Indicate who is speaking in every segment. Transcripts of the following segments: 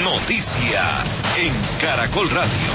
Speaker 1: noticia en Caracol Radio.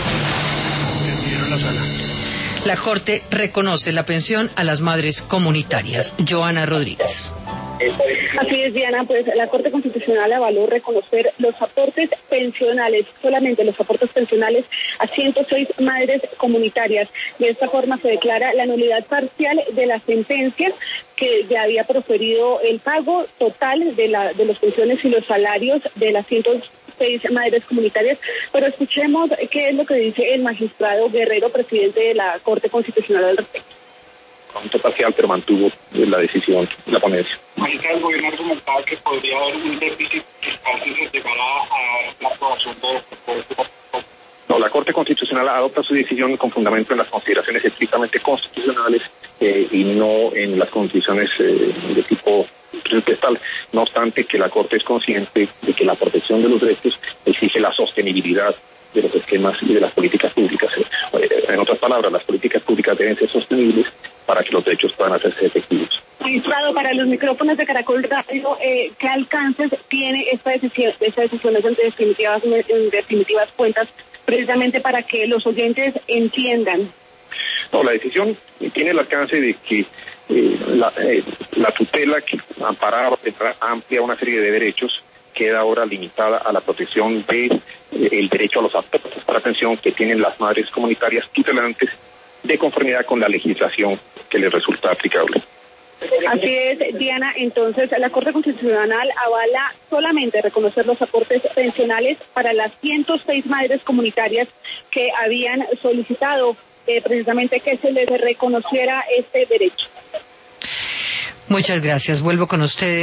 Speaker 2: La Corte reconoce la pensión a las madres comunitarias. Joana Rodríguez.
Speaker 3: Así es, Diana, pues la Corte Constitucional avaló reconocer los aportes pensionales, solamente los aportes pensionales a 106 madres comunitarias. De esta forma se declara la nulidad parcial de la sentencia que ya había proferido el pago total de las pensiones y los salarios de las 106 madres comunitarias. Pero escuchemos qué es lo que dice el magistrado Guerrero, presidente de la Corte Constitucional al respecto.
Speaker 4: Parcial, pero mantuvo la decisión, la ponencia.
Speaker 5: El gobierno argumentaba que podría haber un déficit fiscal si se llegara a la aprobación de este.
Speaker 4: No, la Corte Constitucional adopta su decisión con fundamento en las consideraciones estrictamente constitucionales y no en las condiciones de tipo presupuestal. No obstante que la Corte es consciente de que la protección de los derechos exige la sostenibilidad de los esquemas y de las políticas públicas. En otras palabras, las políticas públicas deben ser sostenibles para que los derechos puedan hacerse efectivos.
Speaker 3: Magistrado, para los micrófonos de Caracol Radio, ¿qué alcances tiene esta decisión en definitivas cuentas, precisamente para que los oyentes entiendan?
Speaker 4: No, la decisión tiene el alcance de que la tutela que amparaba amplia una serie de derechos queda ahora limitada a la protección del derecho a los aportes para pensión que tienen las madres comunitarias tutelantes de conformidad con la legislación que les resulta aplicable.
Speaker 3: Así es, Diana. Entonces, la Corte Constitucional avala solamente reconocer los aportes pensionales para las 106 madres comunitarias que habían solicitado precisamente que se les reconociera este derecho.
Speaker 2: Muchas gracias. Vuelvo con ustedes.